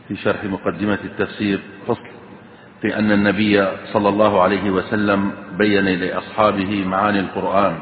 في شرح مقدمة التفسير فصل في أن النبي صلى الله عليه وسلم بين لأصحابه معاني القرآن.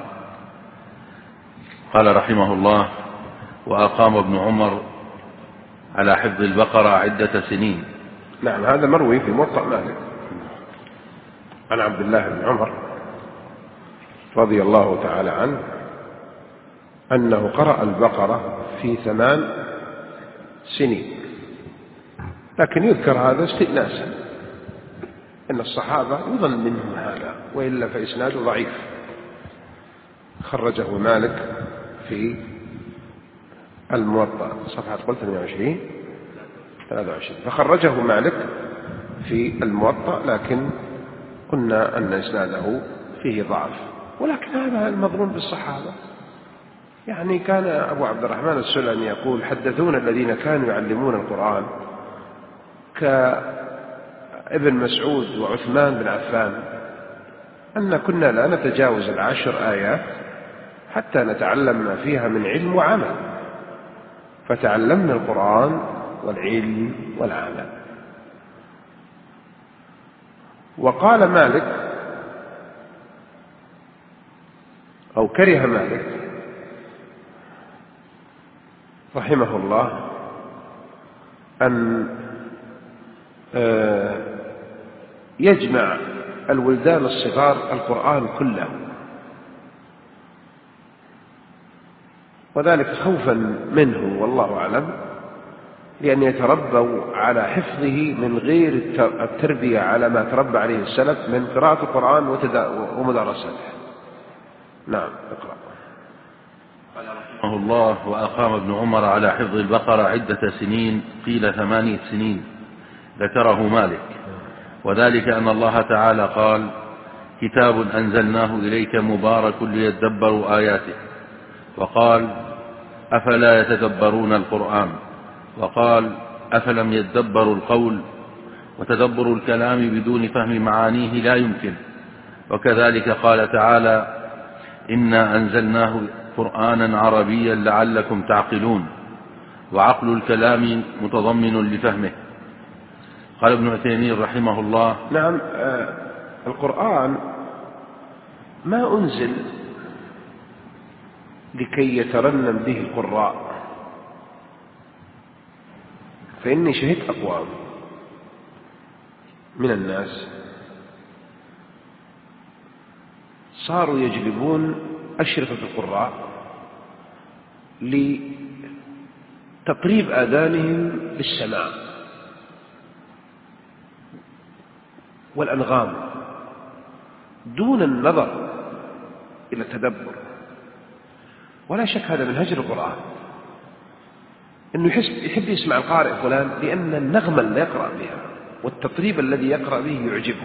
قال رحمه الله: وأقام ابن عمر على حفظ البقرة عدة سنين. نعم، هذا مروي في موطأ مالك عن عبد الله بن عمر رضي الله تعالى عنه أنه قرأ البقرة في 8 سنين، لكن يذكر هذا استئناسا، إن الصحابة يظن منهم هذا، وإلا فإسناده ضعيف. خرجه مالك في الموطأ صفحة 23 فخرجه مالك في الموطأ، لكن قلنا أن إسناده فيه ضعف، ولكن هذا المظنون بالصحابة. يعني كان أبو عبد الرحمن السلمي يقول: حدثونا الذين كانوا يعلمون القرآن كابن مسعود وعثمان بن عفان أن كنا لا نتجاوز 10 آيات حتى نتعلم ما فيها من علم وعمل، فتعلمنا القرآن والعلم والعمل. وقال مالك، أو كره مالك رحمه الله أن يجمع الولدان الصغار القرآن كله، وذلك خوفا منه والله أعلم، لأن يتربوا على حفظه من غير التربية على ما تربى عليه السلف من قراءة القرآن ومدارسته. نعم، اقرأ. قال رحمه الله: وأقام ابن عمر على حفظ البقرة عدة سنين، قيل 8 سنين، ذكره مالك. وذلك أن الله تعالى قال: كتاب أنزلناه إليك مبارك ليدبروا آياته. وقال: أفلا يتدبرون القرآن. وقال: أفلم يدبروا القول. وتدبر الكلام بدون فهم معانيه لا يمكن. وكذلك قال تعالى: إنا أنزلناه قرآنا عربيا لعلكم تعقلون. وعقل الكلام متضمن لفهمه. قال ابن عثيمين رحمه الله: نعم، القرآن ما أنزل لكي يترنم به القراء، فإني شهدت أقوام من الناس صاروا يجلبون أشرطة القراء لتطريب آذانهم بالسماع والأنغام دون النظر إلى التدبر. ولا شك هذا من هجر القرآن، أنه يحب يسمع القارئ فلان لأن النغمة اللي يقرأ بها والتطريب الذي يقرأ به يعجبه،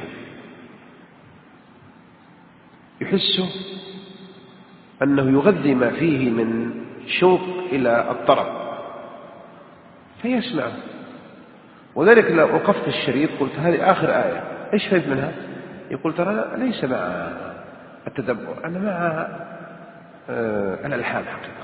يحسه أنه يغذي ما فيه من شوق إلى الطرب فيسمعه. وذلك لو وقفت الشريط قلت: هذه آخر آية، إيش فهمت منها؟ يقول: ترى ليس مع التدبر، أنا مع الألحان حقيقة.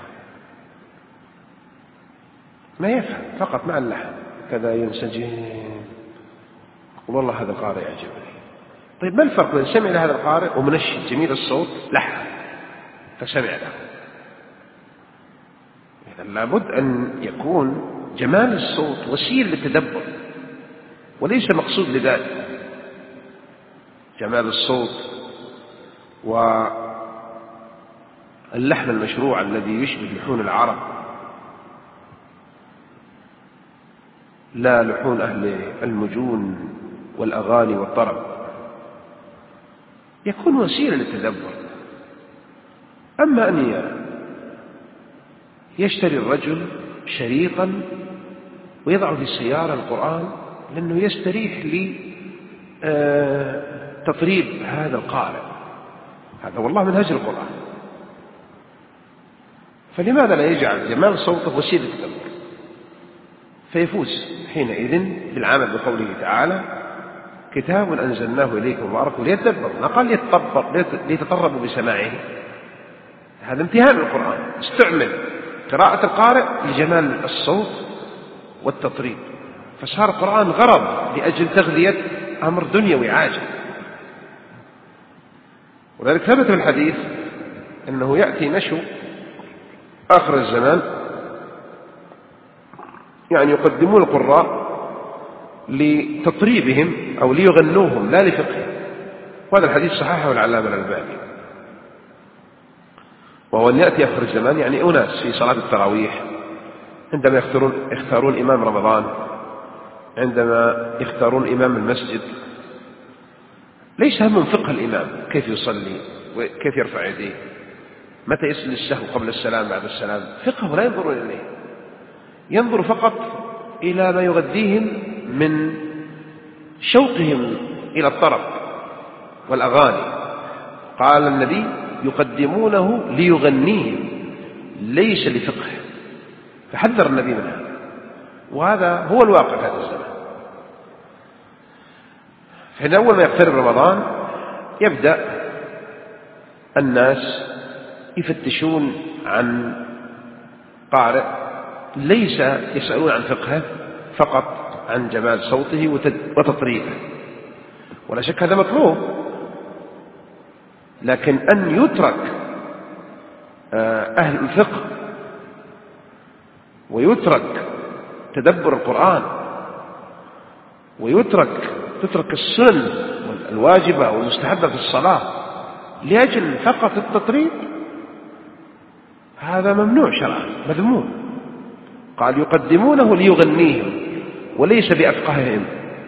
ما يفهم، فقط مع اللحن كذا ينسجم، يقول: والله هذا القارئ يعجبني. طيب ما الفرق بين سمع لهذا القارئ ومنشد جميل الصوت لحن فسمع له؟ إذا لابد أن يكون جمال الصوت وسيل للتدبر وليس مقصود لذاته. جمال الصوت واللحن المشروع الذي يشبه لحون العرب لا لحون أهل المجون والأغاني والطرب، يكون وسيلة للتدبر. أما أن يشتري الرجل شريطا ويضع في السيارة القرآن لأنه يستريح لتطريب هذا القارئ، هذا والله من هجر القرآن. فلماذا لا يجعل جمال صوته وسيلة للتدبر فيفوز حينئذ بالعمل بقوله تعالى: كتاب أنزلناه إليكم مبارك ليدبروا، ما قال ليتطربوا بسماعه. هذا امتهان للقرآن، استعمل قراءة القارئ لجمال الصوت والتطريب، فصار القرآن غرض لأجل تغذية أمر دنيوي عاجل. ولذلك ثبت في الحديث أنه يأتي نشو آخر الزمان، يعني يقدمون القراء لتطريبهم أو ليغنوهم لا لفقههم، وهذا الحديث صححه العلامة الألباني. وهو أن يأتي آخر الزمان يعني أناس في صلاة التراويح عندما يختارون إمام رمضان، عندما يختارون إمام المسجد، ليس همهم فقه الإمام، كيف يصلي وكيف يرفع يديه، متى يسجد السهو قبل السلام بعد السلام، فقه لا ينظرون إليه، ينظر فقط إلى ما يغذيهم من شوقهم إلى الطرب والأغاني. قال النبي يقدمونه ليغنيهم ليس لفقه، فحذر النبي من هذا، وهذا هو الواقع في هذا الزمان. فإن أول ما يقترب رمضان يبدأ الناس يفتشون عن قارئ ليس يسألون عن فقهه، فقط عن جمال صوته وتطريبه، ولا شك هذا مطلوب، لكن أن يترك أهل الفقه ويترك تدبر القرآن تترك السنن الواجبة والمستحبة في الصلاة لأجل فقط التطريب، هذا ممنوع شرعا مذموم. قال يقدمونه ليغنيهم وليس بأفقههم،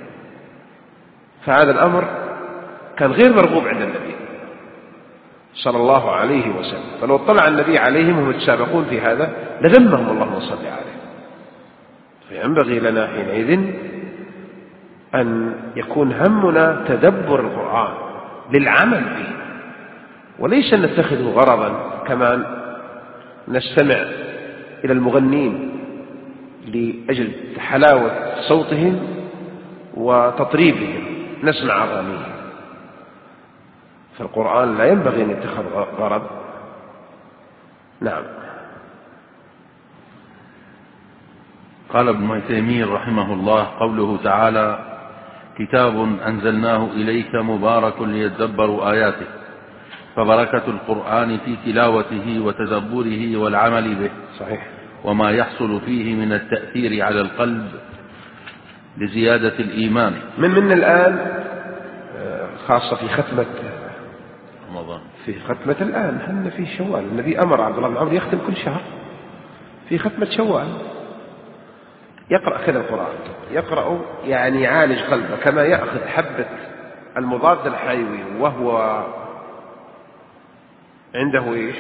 فهذا الأمر كان غير مرغوب عند النبي صلى الله عليه وسلم. فلو اطلع النبي عليهم وهم يتسابقون في هذا لذمهم اللهم صل عليه. فينبغي لنا حينئذ أن يكون همنا تدبر القرآن للعمل به، وليس أن نتخذه غرضا كما نستمع إلى المغنين لأجل حلاوة صوتهم وتطريبهم نسمع أغانيهم. فالقرآن لا ينبغي أن يتخذ غرض. نعم. قال ابن تيمية رحمه الله: قوله تعالى: كتاب أنزلناه إليك مبارك ليدبروا آياته، فبركة القرآن في تلاوته وتدبره والعمل به، صحيح، وما يحصل فيه من التأثير على القلب لزيادة الإيمان. من الآن خاصة في ختمة رمضان، في ختمة الآن هن في شوال، النبي أمر عبد الله بن عمرو يختم كل شهر في ختمة شوال، يقرأ كذا القرآن، يقرأ يعني يعالج قلبه كما يأخذ حبة المضاد الحيوي وهو عنده إيش؟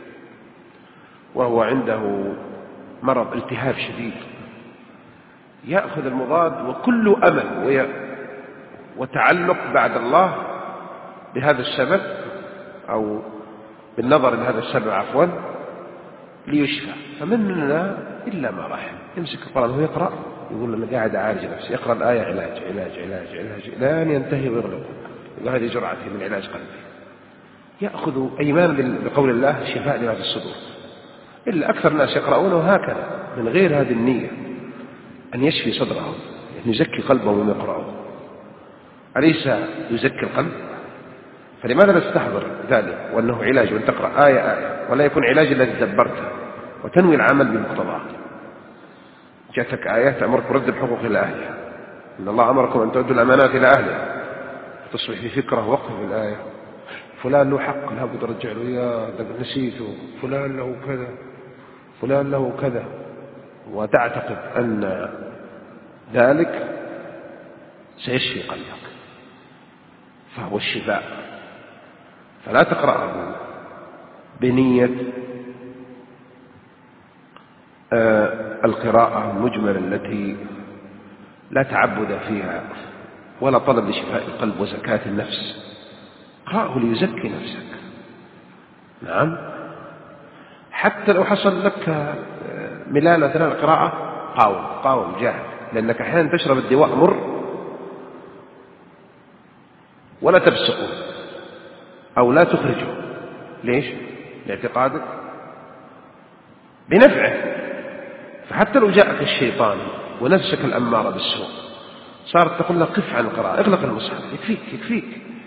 وهو عنده مرض التهاب شديد، يأخذ المضاد وكل أمل وتعلق بعد الله بهذا السبب أو بالنظر لهذا السبب عفوا ليشفى. فمننا إلا ما رحم يمسك القرآن وهو يقرأ يقول أنا قاعد أعالج نفسي، يقرأ الآية علاج علاج علاج علاج لن ينتهي ويغلق، وهذه جرعته من علاج قلبي. يأخذ أيمان بقول الله شفاء لهذا الصدور. إلا أكثر الناس يقرؤونه هكذا من غير هذه النية أن يشفي صدرهم، أن يزكي قلبهم وهم يقرؤون، أليس يزكي القلب؟ فلماذا نستحضر ذلك وأنه علاج، وأن تقرأ آية آية ولا يكون علاج الذي تدبرته وتنوي العمل بمقتضاه. جاءتك آيات أمرك برد الحقوق إلى أهلها، إن الله أمركم أن تؤدوا الأمانات إلى أهلها، تصبح في فكرة وقف في الآية، فلان له حق لا بد رجع له إياه، نسيته، فلان له كذا، فلان له كذا، وتعتقد أن ذلك سيشفي قلبك، فهو الشفاء. فلا تقرأه بنية القراءة المجملة التي لا تعبد فيها ولا طلب لشفاء القلب وزكاة النفس. اقرأه ليزكي نفسك. نعم، حتى لو حصل لك ملال أثناء القراءة قاوم جاهد، لأنك أحيانا تشرب الدواء مر ولا تبسقه أو لا تخرجه. ليش؟ لاعتقادك بنفعه. فحتى لو جاءك الشيطان ونفسك الأمارة بالسوء، صارت تقول لك قف عن القراءة، اغلق المصحف، يكفيك.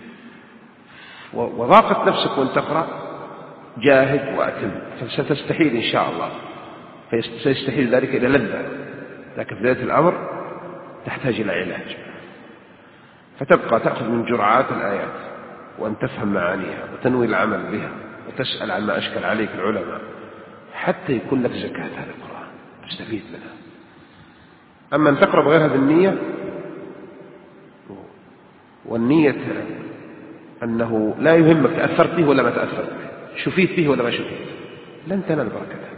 وضاقت نفسك وأن تقرأ، جاهد وأتم، فستستحيل إن شاء الله، فسيستحيل ذلك إلى لذة، لكن في بداية الأمر تحتاج إلى علاج. فتبقى تأخذ من جرعات الآيات وأن تفهم معانيها وتنوي العمل بها وتسأل عما أشكل عليك العلماء حتى يكون لك زكاة هذا القرآن تستفيد منها. أما أن تقرأ بغير هذه النية، والنية أنه لا يهمك تأثرت به ولا ما تأثرت به، شفيت به ولا ما شفيت، لن تنال بركته،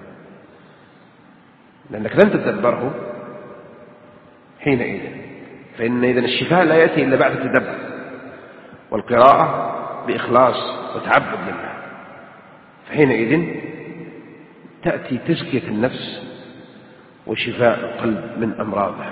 لأنك لن تتدبره حينئذ. فإن إذن الشفاء لا يأتي إلا بعد التدبر والقراءة بإخلاص وتعبد لله، فحينئذ تأتي تزكية النفس وشفاء القلب من أمراضه.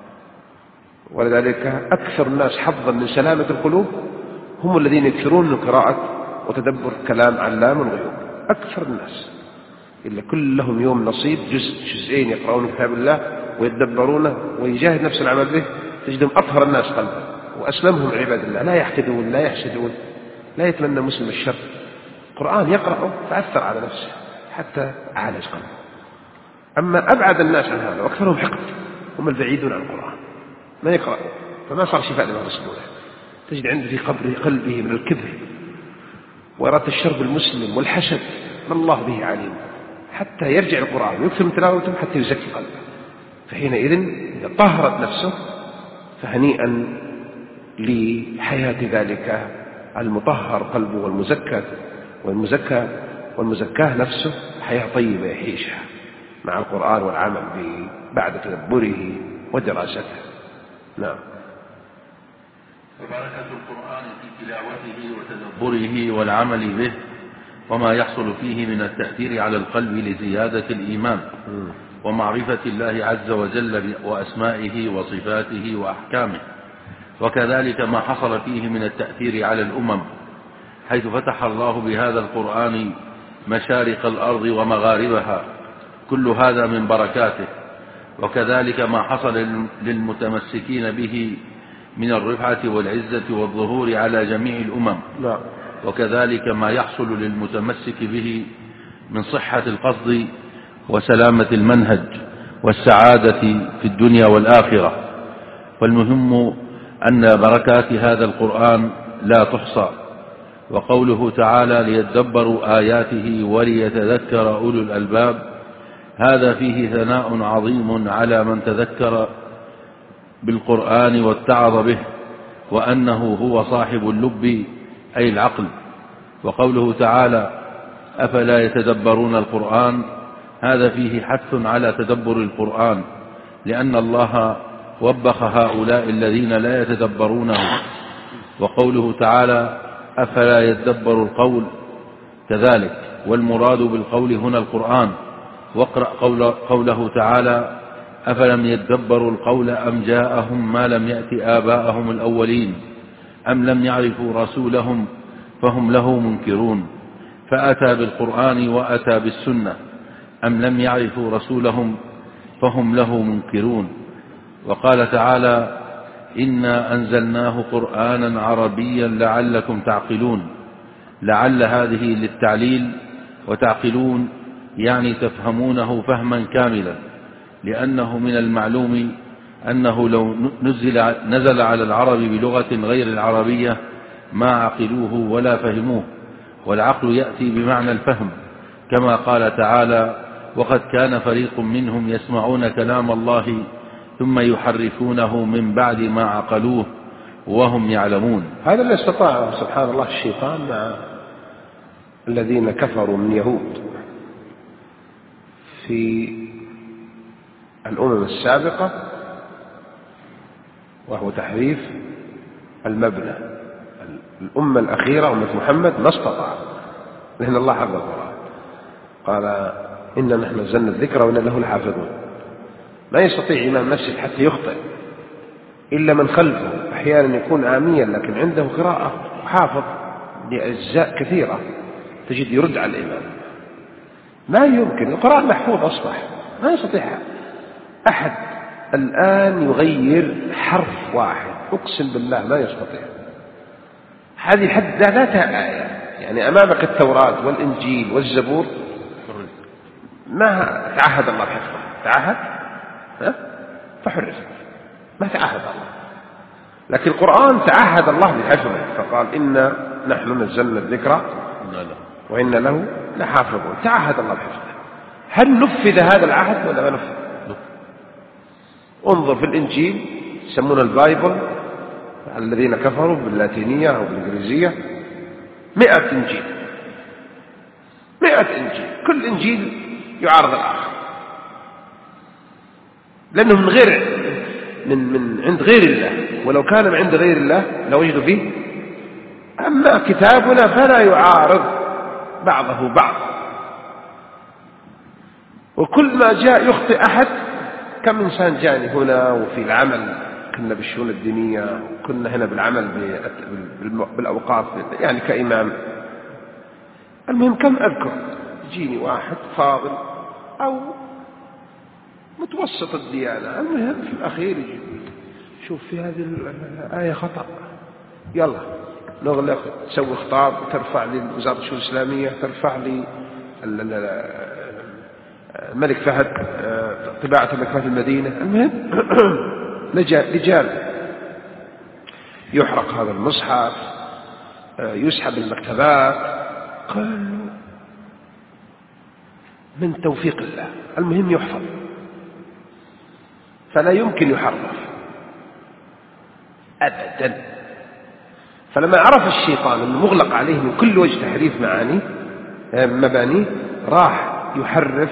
ولذلك أكثر الناس حظا من سلامة القلوب هم الذين يكثرون من قراءة وتدبر كلام علام الغيوب. أكثر الناس إلا كل لهم يوم نصيب جزئين يقرؤون كتاب الله ويتدبرونه ويجاهد نفس العمل به، تجدهم أطهر الناس قلبا وأسلمهم عباد الله، لا يحقدون لا يحسدون، لا يتمنى مسلم الشر. القرآن يقرأه فأثر على نفسه حتى عالج قلبه. أما أبعد الناس عن هذا وأكثرهم حقد هم البعيدون عن القرآن، ما يقرأ، فما صار شفاء لما رسوله. تجد عنده في قلبه من الكبر وإرادة الشر بالمسلم والحسد ما الله به عليم، حتى يرجع القرآن ويكثر من تلاوته حتى يزكي قلبه. فحينئذ إذا طهرت نفسه فهنيئا لحياة ذلك المطهر قلبه والمزكاه نفسه حياة طيبة يعيشها مع القرآن والعمل به بعد تدبره ودراسته. نعم. فبركة القرآن في تلاوته وتدبره والعمل به وما يحصل فيه من التأثير على القلب لزيادة الإيمان ومعرفة الله عز وجل وأسمائه وصفاته وأحكامه، وكذلك ما حصل فيه من التأثير على الأمم، حيث فتح الله بهذا القرآن مشارق الأرض ومغاربها، كل هذا من بركاته. وكذلك ما حصل للمتمسكين به من الرفعة والعزة والظهور على جميع الأمم، وكذلك ما يحصل للمتمسك به من صحة القصد وسلامة المنهج والسعادة في الدنيا والآخرة. والمهم أن بركات هذا القرآن لا تحصى. وقوله تعالى ليدبروا آياته وليتذكر أولو الألباب، هذا فيه ثناء عظيم على من تذكر بالقرآن واتعظ به، وأنه هو صاحب اللب أي العقل. وقوله تعالى أفلا يتدبرون القرآن، هذا فيه حث على تدبر القرآن، لأن الله وبخ هؤلاء الذين لا يتدبرونه. وقوله تعالى أفلا يتدبر القول كذلك، والمراد بالقول هنا القرآن. واقرأ قوله تعالى أفلم يتدبروا القول أم جاءهم ما لم يأت آباءهم الأولين أم لم يعرفوا رسولهم فهم له منكرون، فأتى بالقرآن وأتى بالسنة، أم لم يعرفوا رسولهم فهم له منكرون. وقال تعالى إنا أنزلناه قرآنا عربيا لعلكم تعقلون، لعل هذه للتعليل، وتعقلون يعني تفهمونه فهما كاملا، لأنه من المعلوم أنه لو نزل على العرب بلغة غير العربية ما عقلوه ولا فهموه، والعقل يأتي بمعنى الفهم، كما قال تعالى وقد كان فريق منهم يسمعون كلام الله ثم يحرفونه من بعد ما عقلوه وهم يعلمون. هذا اللي استطاع سبحان الله الشيطان مع الذين كفروا من يهود في الأمم السابقة، وهو تحريف المبنى. الأمة الأخيرة أمة محمد ما استطاع، لأن الله حفظ القرآن، قال إنا نحن نزلنا الذكر وإنا له لحافظون. ما يستطيع إمام مسجد حتى يخطئ إلا من خلفه، أحيانا يكون آميا لكن عنده قراءة وحافظ لأجزاء كثيرة، تجد يرد على الإمام. ما يمكن، القرآن محفوظ أصبح، ما يستطيع أحد الآن يغير حرف واحد، أقسم بالله ما يستطيع. هذه حد ذاتها آية. يعني أمامك التوراة والإنجيل والزبور ما تعهد الله بحفظه، تعهد فحرف، ما تعهد الله. لكن القرآن تعهد الله بحفظه، فقال إنا نحن نزلنا الذكر وإن له لحافظون. تعهد الله بحفظه. هل نفذ هذا العهد ولا ما نفذ؟ انظر في الإنجيل يسمون البايبل الذين كفروا باللاتينية أو بالإنجليزية 100 إنجيل، 100 إنجيل، كل إنجيل يعارض الآخر، لأنه من غير من عند غير الله، ولو كان من عند غير الله لوجدوا فيه. أما كتابنا فلا يعارض بعضه بعض، وكل ما جاء يخطئ أحد. كم إنسان جاني هنا وفي العمل، كنا بالشؤون الدينية، كنا هنا بالعمل بالأوقاف يعني كإمام. المهم كم أذكر يجيني واحد فاضل أو متوسط الديانة، المهم في الأخير يجي شوف في هذه الآية خطأ، يلا نغلق، تسوي خطاب، ترفع لي وزارة الشؤون الإسلامية، ترفع لي الملك فهد، طباعة الملك فهد المدينة. المهم رجال يحرق هذا المصحف، يسحب المكتبات، كله من توفيق الله. المهم يحفظ، فلا يمكن يحرف أبدا. فلما عرف الشيطان أنه مغلق عليه من كل وجه تحريف معاني مبانيه، راح يحرف،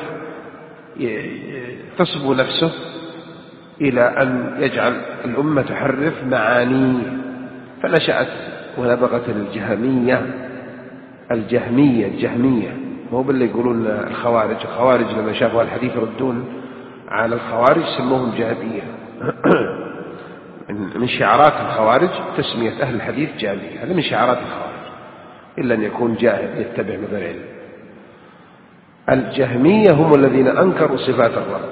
تصبو نفسه إلى أن يجعل الأمة تحرف معانيه. فنشأت ونبغت الجهمية، مو باللي يقولون الخوارج لما شافوا الحديث يردون على الخوارج سموهم جهمية. من شعارات الخوارج تسمية أهل الحديث جهمية، هذا من شعارات الخوارج، إلا أن يكون جاهل يتبع من غير علم. الجهمية هم الذين أنكروا صفات الرب،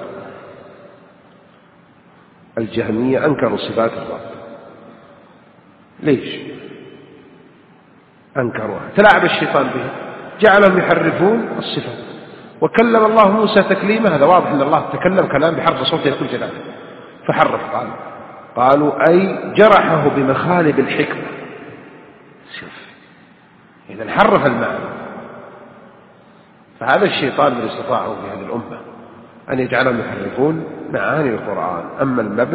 الجهمية أنكروا صفات الرب. ليش أنكروها؟ تلاعب الشيطان بهم، جعلهم يحرفون الصفات. وكلم الله موسى تكليما، هذا واضح أن الله تكلم كلام بحرف صوته يقول جلاله، فحرف. قالوا أي جرحه بمخالب الحكمة. شوف، إذا حرف المعنى. فهذا الشيطان الذي استطاعه في هذه الأمة أن يجعلهم يحرفون معاني القرآن. أما المبنى